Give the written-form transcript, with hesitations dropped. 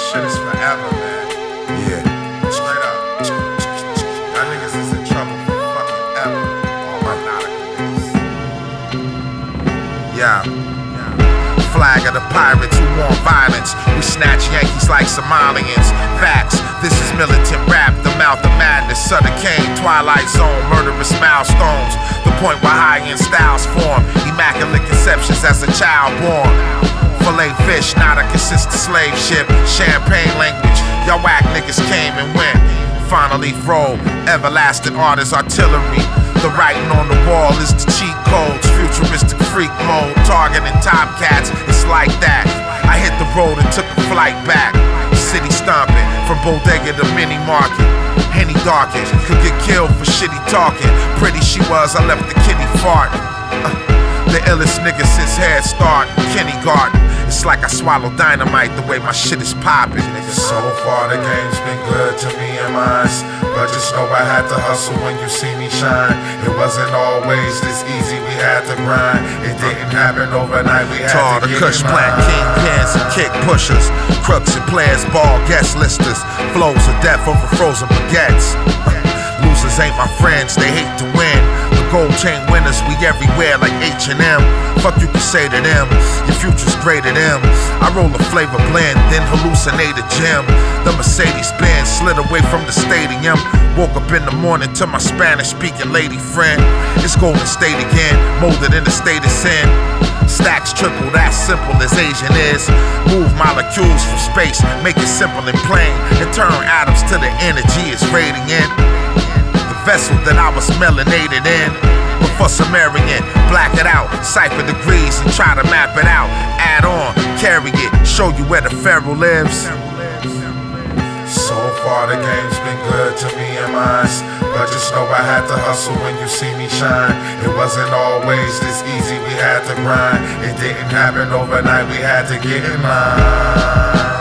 shit is forever, man. Yeah, straight up. Y'all niggas is in trouble for fucking ever. All my nautical niggas. Yeah. Flag of the pirates who want violence. We snatch Yankees like Somalians. Facts, this is militant rap. The mouth of madness, Sutter Kane, Twilight Zone, murderous milestones. The point where high-end styles form. Immaculate conceptions as a child born. Filet fish, not a consistent slave ship. Champagne language, y'all whack niggas came and went. Finally roll, everlasting artist artillery. The writing on the wall is the cheat codes. Futuristic freak mode, targeting top cats, it's like that. I hit the road and took a flight back. City stomping, from bodega to mini market. Henny darkened, could get killed for shitty talking. Pretty she was, I left the kitty fart. The illest nigga since Head Start, kindergarten. It's like I swallowed dynamite the way my shit is popping, nigga. So far the game's been good to me and mine, but just know I had to hustle when you see me shine. It wasn't always this easy, we had to grind. It didn't happen overnight, we had to get Kush plant kingpins and kick pushers. Crooks and players, ball guest listers. Flows of death over frozen baguettes. Losers ain't my friends, they hate to win. The gold chain winners, we everywhere like H&M. Fuck you can say to them, your future's greater them. I roll a flavor blend, then hallucinate a gem. The Mercedes-Benz slid away from the stadium. Woke up in the morning to my Spanish-speaking lady friend. It's Golden State again, molded in the state of sin. Stacks triple, that simple as Asian is. Move molecules from space, make it simple and plain, and turn atoms to the energy it's radiant. The vessel that I was melanated in. Before Sumerian, black it out, cipher degrees and try to map it out. Add on, carry it, show you where the pharaoh lives. So far the game's been good to me and mine, but just know I had to hustle when you see me shine. It wasn't always this easy, we had to grind. It didn't happen overnight, we had to get in line.